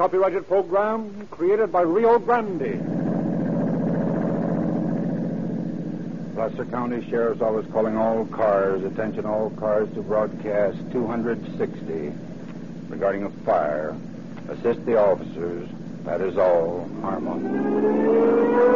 copyrighted program created by Rio Grande. Placer County Sheriff's Office calling all cars. Attention all cars to broadcast 260 regarding a fire. Assist the officers. That is all. Harmon.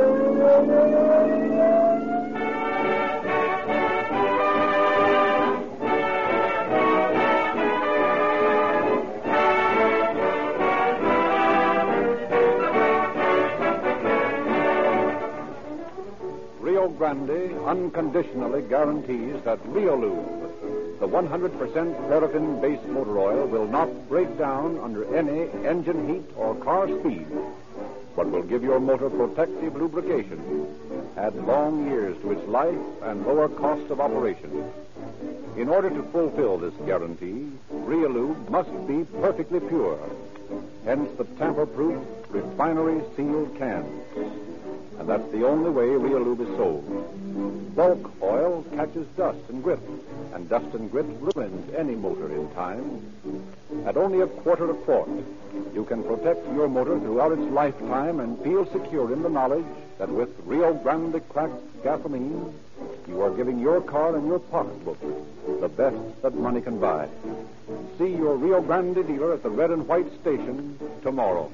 Rio Grande unconditionally guarantees that Riolube, the 100% paraffin-based motor oil, will not break down under any engine heat or car speed, but will give your motor protective lubrication, add long years to its life, and lower cost of operation. In order to fulfill this guarantee, Riolube must be perfectly pure, hence the tamper-proof, refinery-sealed cans. And that's the only way Riolube is sold. Bulk oil catches dust and grit, and dust and grit ruins any motor in time. At only $0.25 a quart, you can protect your motor throughout its lifetime and feel secure in the knowledge that with Rio Grande cracked gasoline, you are giving your car and your pocketbook the best that money can buy. See your Rio Grande dealer at the red and white station tomorrow.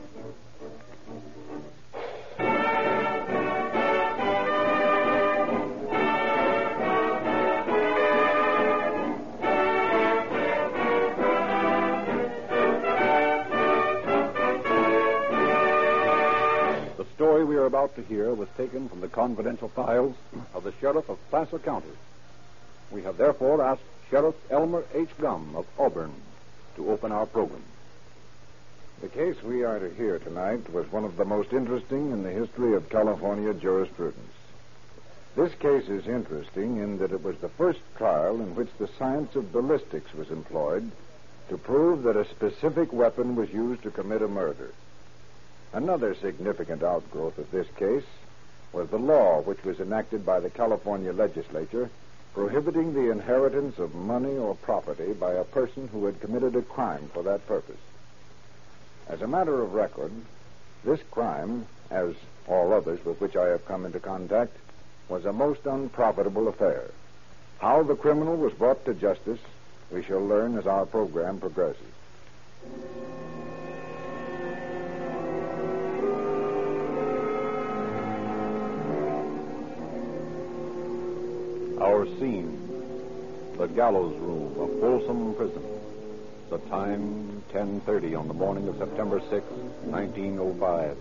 The story we are about to hear was taken from the confidential files of the Sheriff of Placer County. We have therefore asked Sheriff Elmer H. Gum of Auburn to open our program. The case we are to hear tonight was one of the most interesting in the history of California jurisprudence. This case is interesting in that it was the first trial in which the science of ballistics was employed to prove that a specific weapon was used to commit a murder. Another significant outgrowth of this case was the law which was enacted by the California legislature prohibiting the inheritance of money or property by a person who had committed a crime for that purpose. As a matter of record, this crime, as all others with which I have come into contact, was a most unprofitable affair. How the criminal was brought to justice, we shall learn as our program progresses. Our scene, the gallows room of Folsom Prison. The time, 10:30 on the morning of September 6, 1905.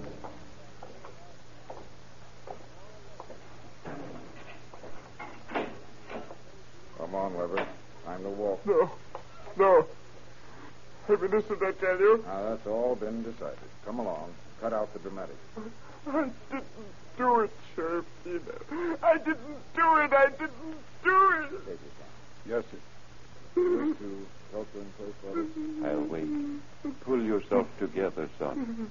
Come on, Weber. Time to walk. No. I'm innocent, I tell you. Now, that's all been decided. Come along. Cut out the dramatics. I didn't do it, Sheriff Tina. I didn't do it. Take it down. Yes, sir. You wish to shelter in place, Weber? I'll wait. Pull yourself together, son.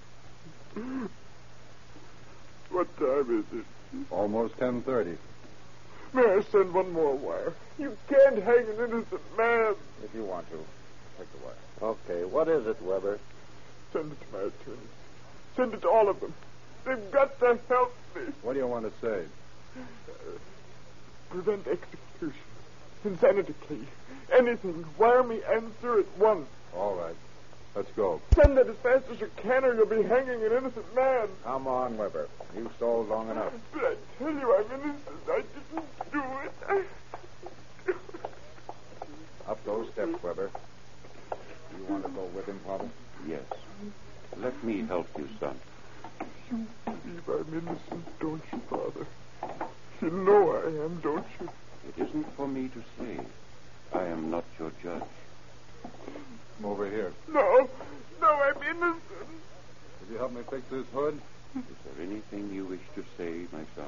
What time is it? Almost 10:30. May I send one more wire? You can't hang an innocent man. If you want to. Take the wire. Okay, what is it, Weber? Send it to my attorney. Send it to all of them. They've got to help me. What do you want to say? Prevent execution. Insanity plea. Anything. Wire me answer at once. All right. Let's go. Send it as fast as you can or you'll be hanging an innocent man. Come on, Weber. You've stalled long enough. But I tell you I'm innocent. I didn't do it. Up those steps, Weber. You want to go with him, Father? Yes. Let me help you, son. You believe I'm innocent, don't you, Father? You know I am, don't you? It isn't for me to say. I am not your judge. Over here. No, I'm innocent. Will you help me fix this hood? Is there anything you wish to say, my son?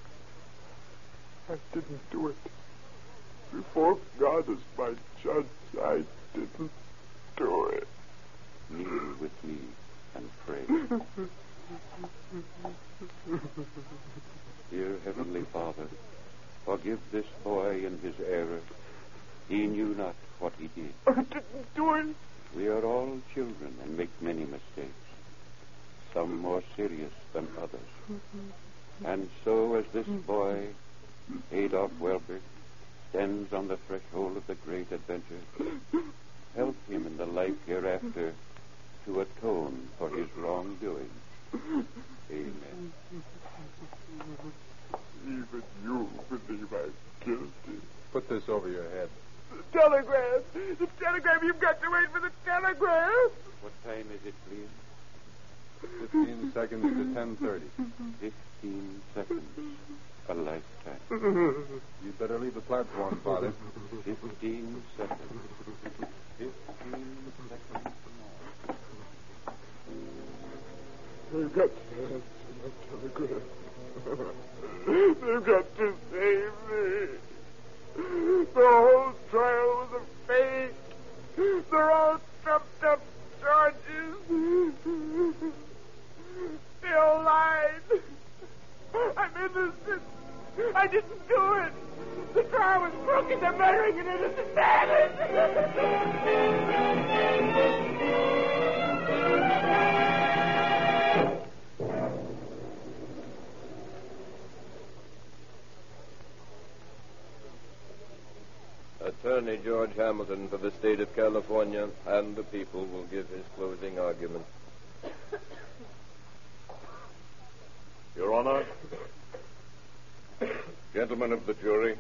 I didn't do it. Before God is my judge, I didn't do it. Kneel with me and pray. Dear Heavenly Father, forgive this boy in his error. He knew not what he did. I didn't do it. We are all children and make many mistakes, some more serious than others. And so as this boy, Adolf Welbert, stands on the threshold of the great adventure, help him in the life hereafter to atone for his wrongdoing. Amen. Even you believe I'm guilty. Put this over your head. The telegram! The telegram! You've got to wait for the telegram! What time is it, please? 15 seconds to 10:30. 15 seconds. A lifetime. You'd better leave the platform, Father. 15 seconds. 15 seconds more. They've got to answer that telegram. They've got to save me. The whole trial was a fake. They're all trumped up charges. They all lied. I'm innocent. I didn't do it. The trial was broken. They're murdering an innocent man. Attorney George Hamilton for the state of California and the people will give his closing argument. Your Honor, gentlemen of the jury,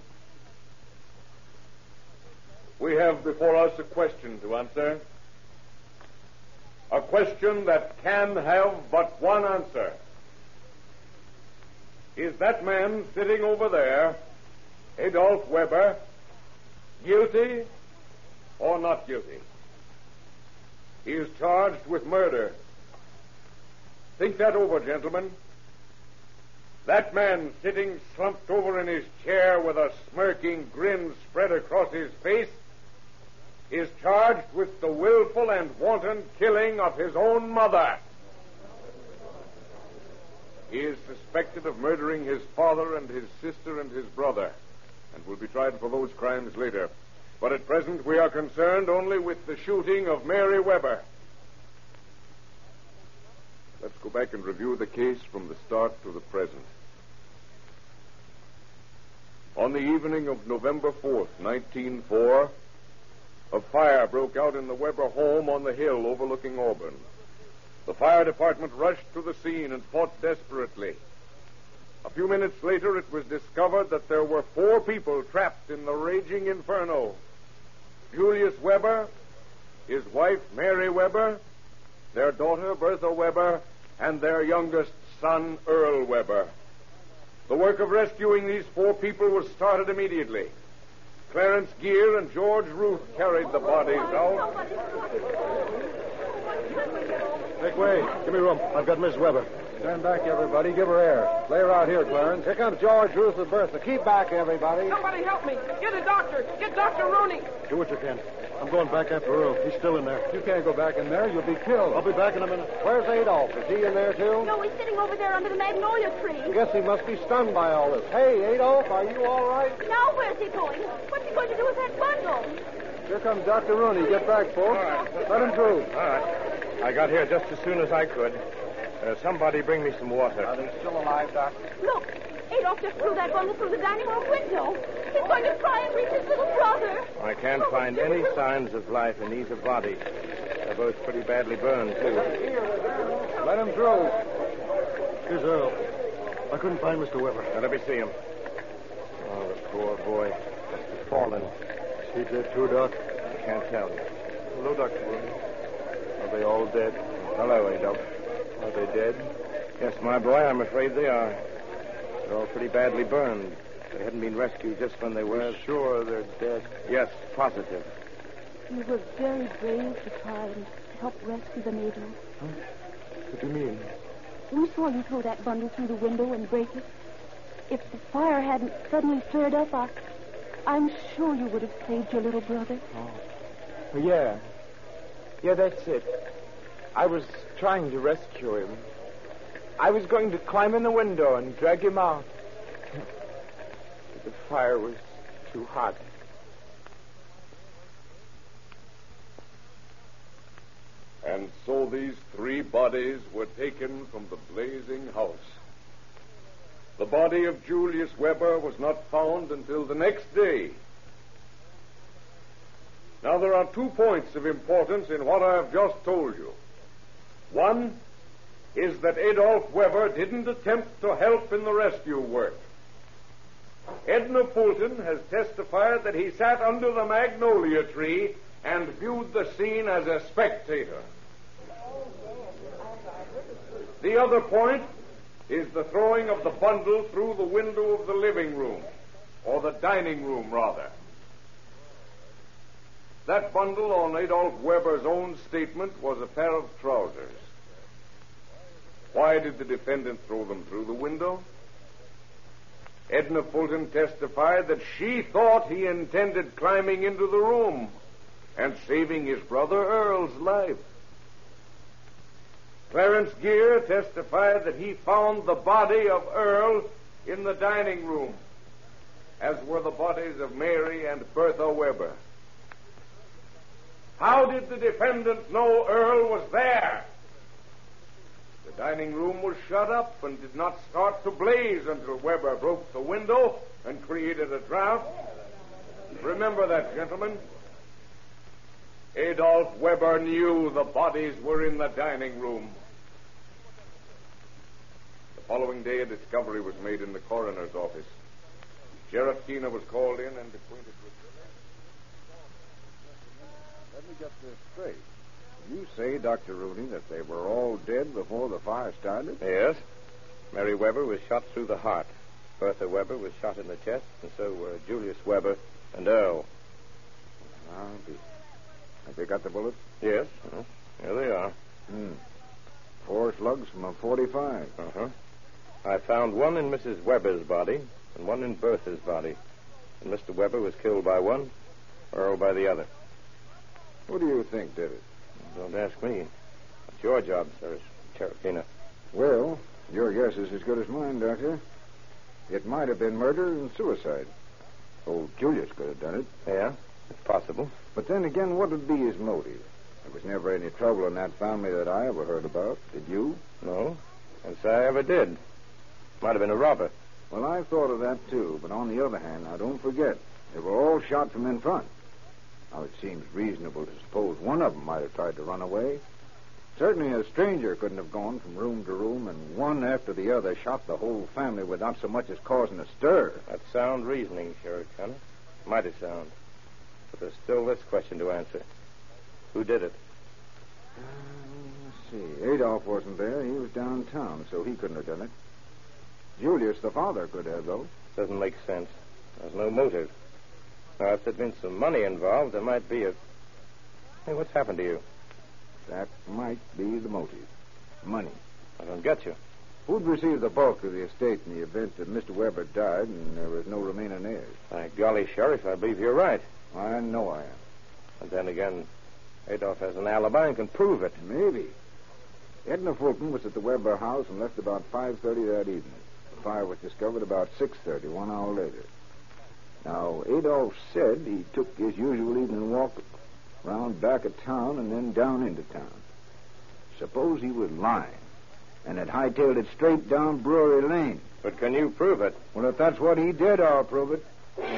we have before us a question to answer. A question that can have but one answer. Is that man sitting over there, Adolf Weber, guilty or not guilty? He is charged with murder. Think that over, gentlemen. That man sitting slumped over in his chair with a smirking grin spread across his face is charged with the willful and wanton killing of his own mother. He is suspected of murdering his father and his sister and his brother, and will be tried for those crimes later. But at present we are concerned only with the shooting of Mary Weber. Let's go back and review the case from the start to the present. On the evening of November 4th, 1904, a fire broke out in the Weber home on the hill overlooking Auburn. The fire department rushed to the scene and fought desperately. A few minutes later, it was discovered that there were 4 people trapped in the raging inferno. Julius Weber, his wife Mary Weber, their daughter Bertha Weber, and their youngest son Earl Weber. The work of rescuing these 4 people was started immediately. Clarence Gear and George Ruth carried the bodies out. Make way. Give me room. I've got Miss Weber. Stand back, everybody. Give her air. Lay her out here, Clarence. Here comes George, Ruth, and Bertha. Keep back, everybody. Somebody help me. Get a doctor. Get Dr. Rooney. Do what you can. I'm going back after Earl. He's still in there. You can't go back in there. You'll be killed. I'll be back in a minute. Where's Adolf? Is he in there, too? No, he's sitting over there under the magnolia tree. Guess he must be stunned by all this. Hey, Adolf, are you all right? Now where's he going? What's he going to do with that bundle? Here comes Dr. Rooney. Get back, folks. All right. Let him through. All right. I got here just as soon as I could. Somebody bring me some water. Are they still alive, Doc? Look, Adolf just threw that bundle through the dining room window. He's going to try and reach his little brother. I can't find any signs of life in either body. They're both pretty badly burned, too. Let him through. Here's Earl. I couldn't find Mr. Weber. Now, let me see him. Oh, the poor boy. Must have fallen. Is he dead too, Doc? I can't tell. Hello, Dr. Rooney. Are they all dead? Hello, Adolf. Are they dead? Yes, my boy, I'm afraid they are. They're all pretty badly burned. They hadn't been rescued just when they were. Sure they're dead? Yes, positive. You were very brave to try and help rescue them, Adolf. Huh? What do you mean? We saw you throw that bundle through the window and break it. If the fire hadn't suddenly flared up, I'm sure you would have saved your little brother. Oh. Yeah. Yeah, that's it. I was trying to rescue him. I was going to climb in the window and drag him out. But the fire was too hot. And so these 3 bodies were taken from the blazing house. The body of Julius Weber was not found until the next day. Now, there are 2 points of importance in what I have just told you. One is that Adolf Weber didn't attempt to help in the rescue work. Edna Fulton has testified that he sat under the magnolia tree and viewed the scene as a spectator. The other point is the throwing of the bundle through the window of the living room, or the dining room, rather. That bundle, on Adolf Weber's own statement, was a pair of trousers. Why did the defendant throw them through the window? Edna Fulton testified that she thought he intended climbing into the room and saving his brother Earl's life. Clarence Gear testified that he found the body of Earl in the dining room, as were the bodies of Mary and Bertha Weber. How did the defendant know Earl was there? The dining room was shut up and did not start to blaze until Weber broke the window and created a draft. Remember that, gentlemen. Adolf Weber knew the bodies were in the dining room. The following day, a discovery was made in the coroner's office. Sheriff Keener was called in and acquainted with the... Let me get this straight. You say, Dr. Rooney, that they were all dead before the fire started? Yes. Mary Weber was shot through the heart. Bertha Weber was shot in the chest, and so were Julius Weber and Earl. I'll be. Have they got the bullets? Yes. Here they are. 4 slugs from a .45. Uh-huh. I found one in Mrs. Weber's body and one in Bertha's body. And Mr. Weber was killed by one, Earl by the other. What do you think did it? Don't ask me. It's your job, sir, Sheriff Keener. Well, your guess is as good as mine, Doctor. It might have been murder and suicide. Old Julius could have done it. Yeah, it's possible. But then again, what would be his motive? There was never any trouble in that family that I ever heard about. Did you? No. Can't say I ever did. Might have been a robber. Well, I thought of that, too. But on the other hand, now, don't forget, they were all shot from in front. Now, it seems reasonable to suppose one of them might have tried to run away. Certainly a stranger couldn't have gone from room to room and one after the other shot the whole family without so much as causing a stir. That's sound reasoning, Sheriff Connor. Mighty sound. But there's still this question to answer. Who did it? Let's see. Adolf wasn't there. He was downtown, so he couldn't have done it. Julius, the father, could have, though. Doesn't make sense. There's no motive. Now, if there'd been some money involved, there might be a... Hey, what's happened to you? That might be the motive. Money. I don't get you. Who'd receive the bulk of the estate in the event that Mr. Weber died and there was no remaining heirs? By golly, Sheriff, I believe you're right. I know I am. And then again, Adolf has an alibi and can prove it. Maybe. Edna Fulton was at the Weber house and left about 5:30 that evening. The fire was discovered about 6:30, 1 hour later. Now, Adolf said he took his usual evening walk round back of town and then down into town. Suppose he was lying and had hightailed it straight down Brewery Lane. But can you prove it? Well, if that's what he did, I'll prove it.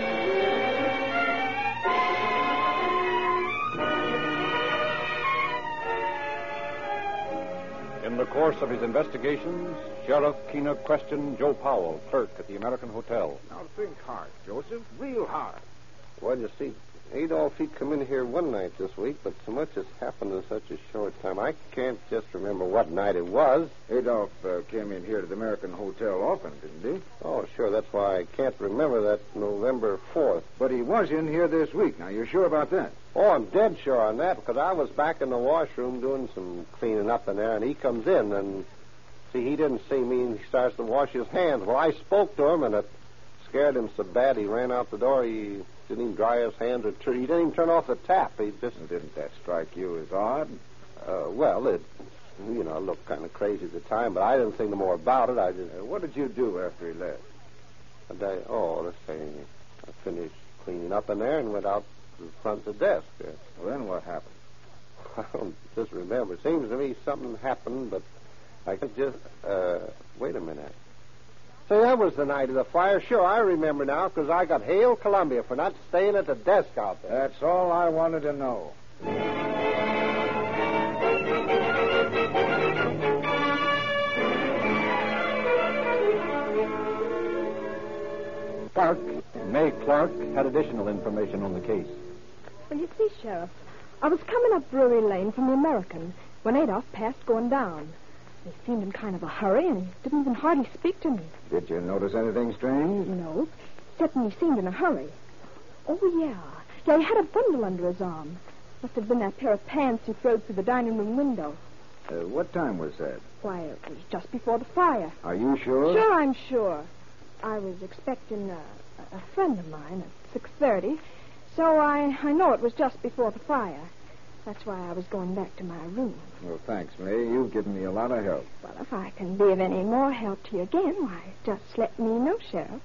In the course of his investigations, Sheriff Keener questioned Joe Powell, clerk at the American Hotel. Now think hard, Joseph. Real hard. Well, you see, Adolf, he come in here one night this week, but so much has happened in such a short time, I can't just remember what night it was. Adolf came in here to the American Hotel often, didn't he? Oh, sure, that's why I can't remember that November 4th. But he was in here this week. Now, you're sure about that? Oh, I'm dead sure on that, because I was back in the washroom doing some cleaning up in there, and he comes in, and, see, he didn't see me, and he starts to wash his hands. Well, I spoke to him, and it scared him so bad he ran out the door. He didn't even dry his hands, or he didn't even turn off the tap. He just... Didn't that strike you as odd? Well, it, looked kind of crazy at the time, but I didn't think no more about it. I just... what did you do after he left? Let's see. I finished cleaning up in there and went out to the front of the desk. Well, then what happened? Well, just remember, it seems to me something happened, but I could just, wait a minute. Say, that was the night of the fire. Sure, I remember now, because I got Hail Columbia for not staying at the desk out there. That's all I wanted to know. Clark, May Clark, had additional information on the case. Well, you see, Sheriff, I was coming up Brewery Lane from the American when Adolph passed going down. He seemed in kind of a hurry, and he didn't even hardly speak to me. Did you notice anything strange? No, except when he seemed in a hurry. Oh, yeah. Yeah, he had a bundle under his arm. Must have been that pair of pants he throwed through the dining room window. What time was that? Why, it was just before the fire. Are you sure? Sure, I'm sure. I was expecting a friend of mine at 6:30, so I know it was just before the fire. That's why I was going back to my room. Well, thanks, May. You've given me a lot of help. Well, if I can be of any more help to you again, why, just let me know, Sheriff.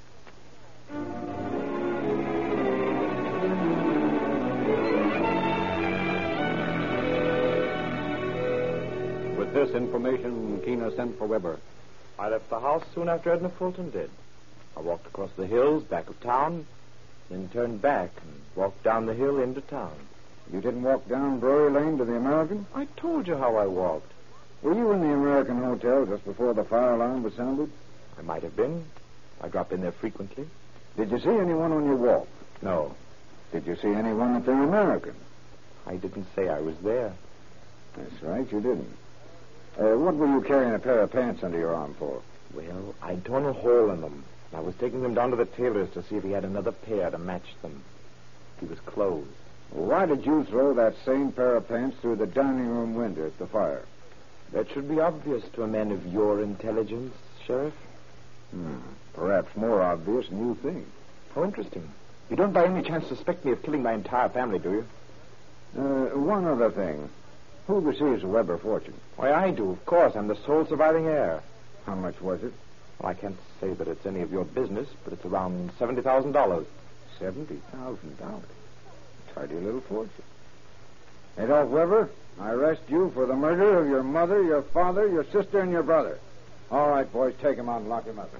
With this information, Keena sent for Weber. I left the house soon after Edna Fulton did. I walked across the hills back of town, then turned back and walked down the hill into town. You didn't walk down Brewery Lane to the American? I told you how I walked. Were you in the American Hotel just before the fire alarm was sounded? I might have been. I drop in there frequently. Did you see anyone on your walk? No. Did you see anyone at the American? I didn't say I was there. That's right, you didn't. What were you carrying a pair of pants under your arm for? Well, I'd torn a hole in them. I was taking them down to the tailor's to see if he had another pair to match them. He was closed. Why did you throw that same pair of pants through the dining room window at the fire? That should be obvious to a man of your intelligence, Sheriff. Perhaps more obvious than you think. How interesting. You don't by any chance suspect me of killing my entire family, do you? One other thing. Who receives the Weber fortune? Why, I do, of course. I'm the sole surviving heir. How much was it? Well, I can't say that it's any of your business, but it's around $70,000. $70,000? Tidy little fortune. Adolph Weber, I arrest you for the murder of your mother, your father, your sister, and your brother. All right, boys, take him out and lock him up.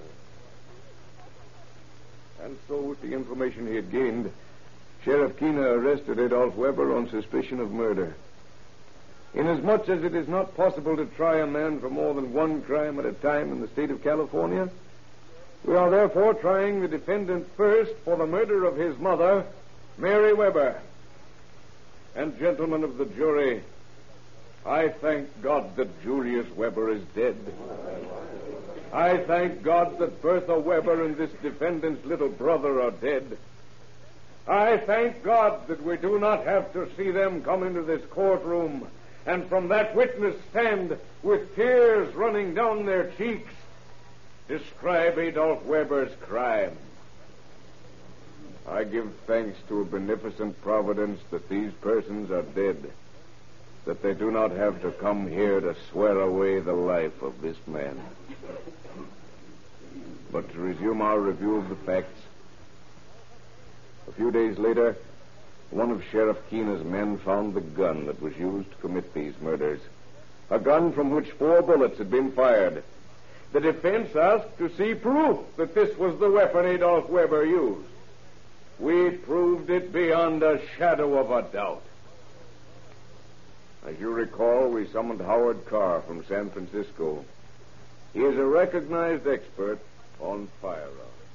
And so, with the information he had gained, Sheriff Keena arrested Adolph Weber on suspicion of murder. Inasmuch as it is not possible to try a man for more than one crime at a time in the state of California, we are therefore trying the defendant first for the murder of his mother, Mary Weber. And gentlemen of the jury, I thank God that Julius Weber is dead. I thank God that Bertha Weber and this defendant's little brother are dead. I thank God that we do not have to see them come into this courtroom and from that witness stand with tears running down their cheeks describe Adolph Weber's crime. I give thanks to a beneficent providence that these persons are dead, that they do not have to come here to swear away the life of this man. But to resume our review of the facts, a few days later, one of Sheriff Keena's men found the gun that was used to commit these murders, a gun from which 4 bullets had been fired. The defense asked to see proof that this was the weapon Adolph Weber used. We proved it beyond a shadow of a doubt. As you recall, we summoned Howard Carr from San Francisco. He is a recognized expert on firearms.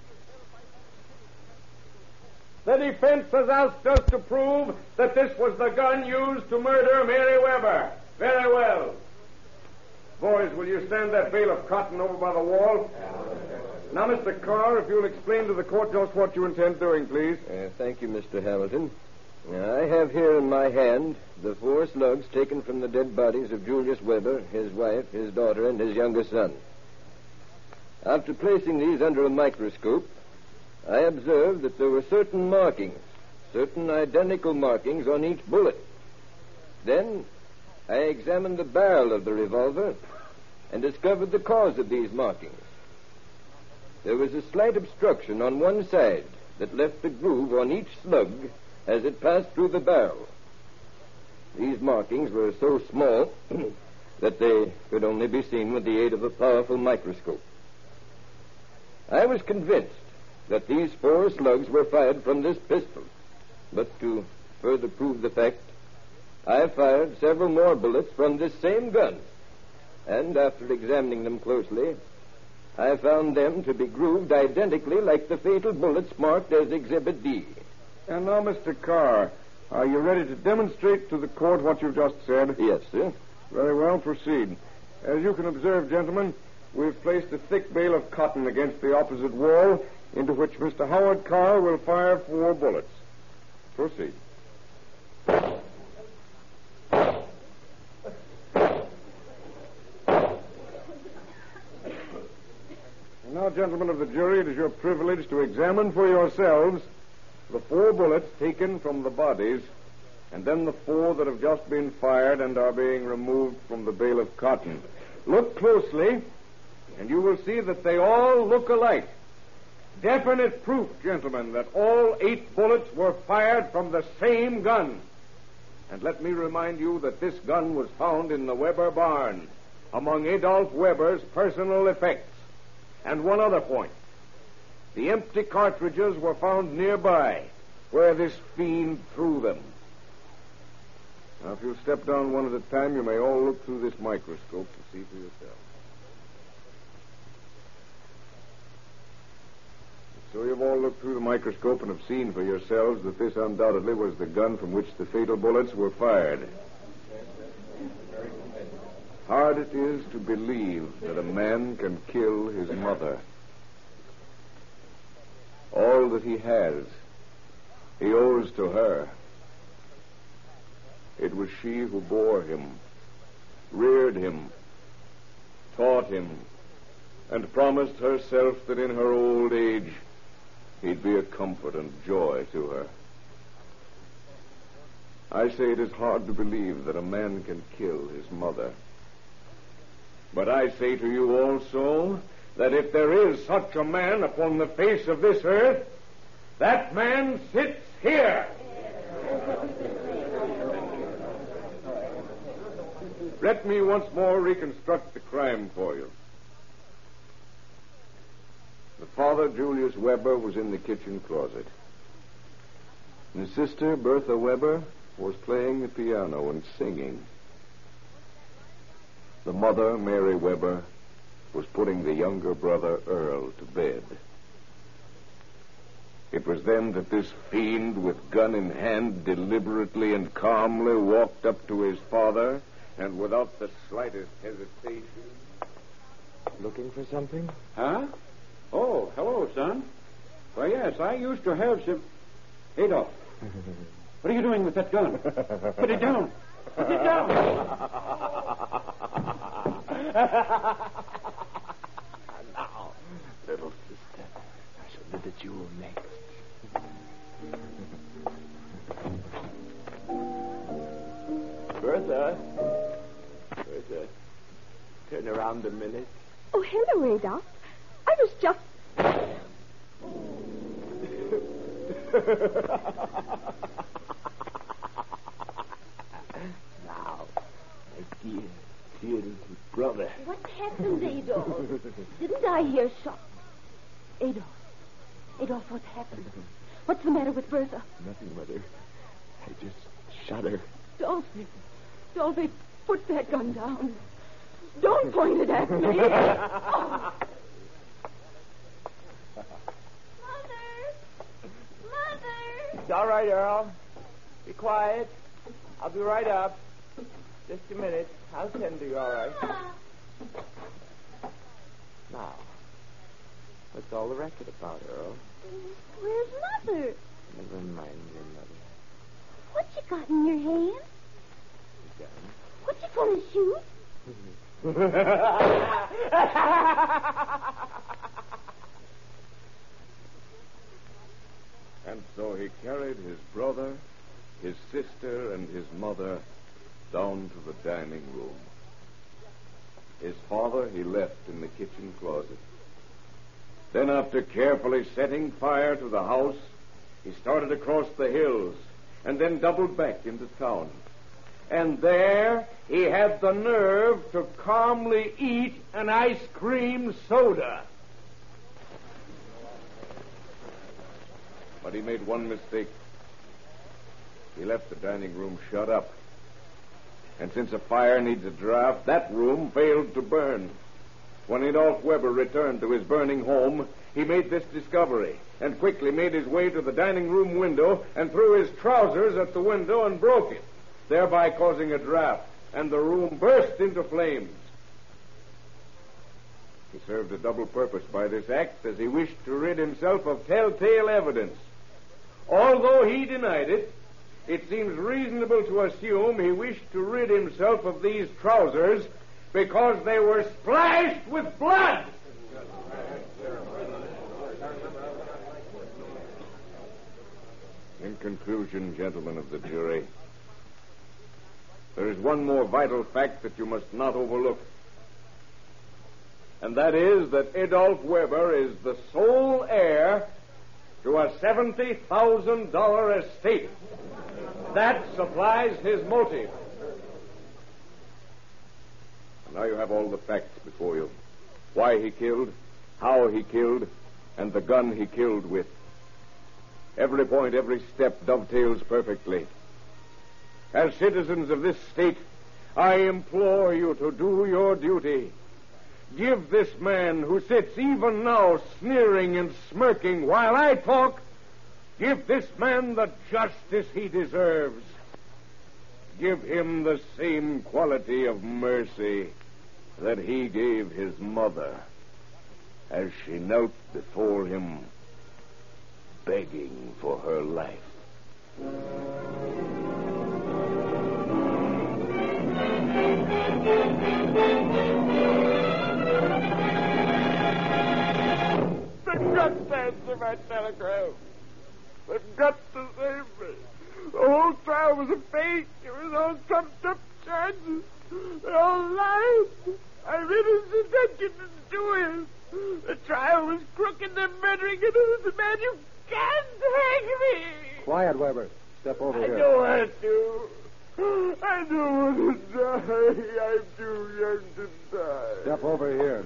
The defense has asked us to prove that this was the gun used to murder Mary Weber. Very well. Boys, will you stand that bale of cotton over by the wall? Now, Mr. Carr, if you'll explain to the court just what you intend doing, please. Thank you, Mr. Hamilton. I have here in my hand the 4 slugs taken from the dead bodies of Julius Weber, his wife, his daughter, and his younger son. After placing these under a microscope, I observed that there were certain markings, certain identical markings on each bullet. Then I examined the barrel of the revolver and discovered the cause of these markings. There was a slight obstruction on one side that left a groove on each slug as it passed through the barrel. These markings were so small that they could only be seen with the aid of a powerful microscope. I was convinced that these 4 slugs were fired from this pistol, but to further prove the fact, I fired several more bullets from this same gun, and after examining them closely, I found them to be grooved identically like the fatal bullets marked as Exhibit D. And now, Mr. Carr, are you ready to demonstrate to the court what you've just said? Yes, sir. Very well, proceed. As you can observe, gentlemen, we've placed a thick bale of cotton against the opposite wall, into which Mr. Howard Carr will fire 4 bullets. Proceed. And now, gentlemen of the jury, it is your privilege to examine for yourselves the 4 bullets taken from the bodies, and then the 4 that have just been fired and are being removed from the bale of cotton. Look closely, and you will see that they all look alike. Definite proof, gentlemen, that all 8 bullets were fired from the same gun. And let me remind you that this gun was found in the Weber barn, among Adolf Weber's personal effects. And one other point. The empty cartridges were found nearby, where this fiend threw them. Now, if you'll step down one at a time, you may all look through this microscope to see for yourselves. So you've all looked through the microscope and have seen for yourselves that this undoubtedly was the gun from which the fatal bullets were fired. Hard it is to believe that a man can kill his mother. All that he has, he owes to her. It was she who bore him, reared him, taught him, and promised herself that in her old age he'd be a comfort and joy to her. I say it is hard to believe that a man can kill his mother. But I say to you also that if there is such a man upon the face of this earth, that man sits here. Let me once more reconstruct the crime for you. The father, Julius Weber, was in the kitchen closet. His sister, Bertha Weber, was playing the piano and singing. The mother, Mary Weber, was putting the younger brother, Earl, to bed. It was then that this fiend, with gun in hand, deliberately and calmly walked up to his father, and without the slightest hesitation... Looking for something? Huh? Oh, hello, son. Why, yes, I used to have some... Adolf, what are you doing with that gun? Put it down. Put it down. Now, little sister, I shall live at you next. Bertha, turn around a minute. Oh, hello, Adolf. I was just... Now, my dear little brother. What happened, Adolf? Didn't I hear shots? Adolf, what happened? What's the matter with Bertha? Nothing, Mother. I just shot her. Dolphy, put that gun down. Don't point it at me. Oh. Mother! It's all right, Earl. Be quiet. I'll be right up. Just a minute. I'll tend to you, all right. Now, what's all the racket about, Earl? Where's Mother? Never mind your mother. What you got in your hand? What you gonna shoot? And so he carried his brother, his sister, and his mother down to the dining room. His father he left in the kitchen closet. Then, after carefully setting fire to the house, he started across the hills and then doubled back into town. And there he had the nerve to calmly eat an ice cream soda. But he made one mistake. He left the dining room shut up. And since a fire needs a draft, that room failed to burn. When Adolph Weber returned to his burning home, he made this discovery and quickly made his way to the dining room window and threw his trousers at the window and broke it, thereby causing a draft, and the room burst into flames. He served a double purpose by this act, as he wished to rid himself of telltale evidence. Although he denied it, it seems reasonable to assume he wished to rid himself of these trousers because they were splashed with blood. In conclusion, gentlemen of the jury, there is one more vital fact that you must not overlook. And that is that Adolph Weber is the sole heir to a $70,000 estate. That supplies his motive. And now you have all the facts before you. Why he killed, how he killed, and the gun he killed with. Every point, every step dovetails perfectly. As citizens of this state, I implore you to do your duty. Give this man who sits even now sneering and smirking while I talk, give this man the justice he deserves. Give him the same quality of mercy that he gave his mother as she knelt before him, begging for her life. They've got to answer my telegram. They've got to save me. The whole trial was a fake. It was all trumped-up charges. They're all lies. I'm innocent. I didn't do it. The trial was crooked. They're murdering an innocent man. You can't hang me. Quiet, Weber. Step over here. I don't want to. I don't want to die. I'm too young to die. Step over here.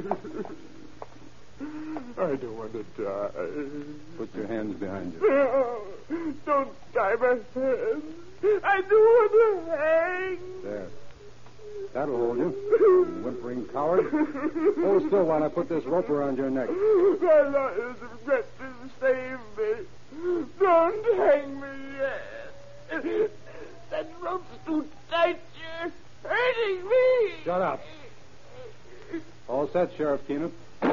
I don't want to die. Put your hands behind you. No, don't tie my hands. I don't want to hang. There. That'll hold you. You whimpering coward. Hold still while I put this rope around your neck. My lawyers have got to save me. Don't hang me yet. That rope's too tight. You're hurting me. Shut up. All set, Sheriff Keenan.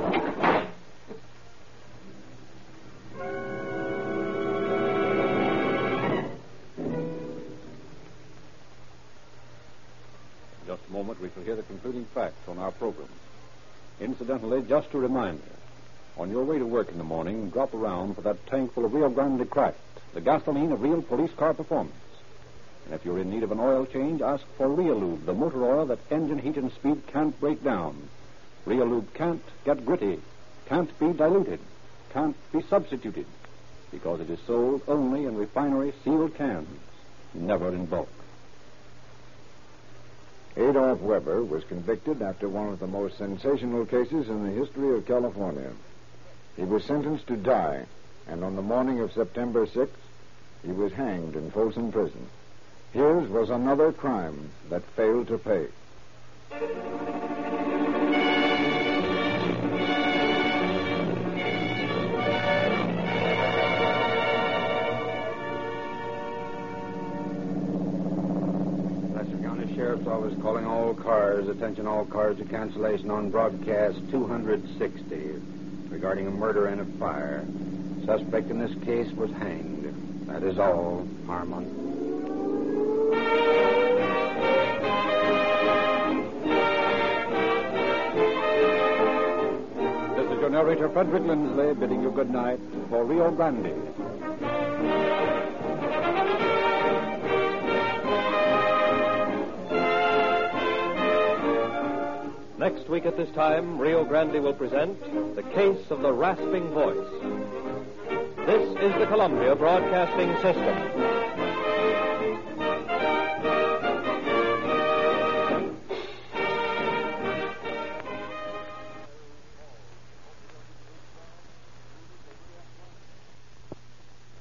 In just a moment, we shall hear the concluding facts on our program. Incidentally, just a reminder, on your way to work in the morning, drop around for that tank full of Rio Grande Cracked, the gasoline of real police car performance. And if you're in need of an oil change, ask for Realube, the motor oil that engine heat and speed can't break down. Realube can't get gritty, can't be diluted, can't be substituted, because it is sold only in refinery sealed cans, never in bulk. Adolph Weber was convicted after one of the most sensational cases in the history of California. He was sentenced to die, and on the morning of September 6th, he was hanged in Folsom Prison. His was another crime that failed to pay. Sheriff's Office calling all cars. Attention all cars to cancellation on broadcast 260 regarding a murder and a fire. Suspect in this case was hanged. That is all, Harmon. This is your narrator, Frederick Lindsley, bidding you good night for Rio Grande. Next week at this time, Rio Grande will present The Case of the Rasping Voice. This is the Columbia Broadcasting System.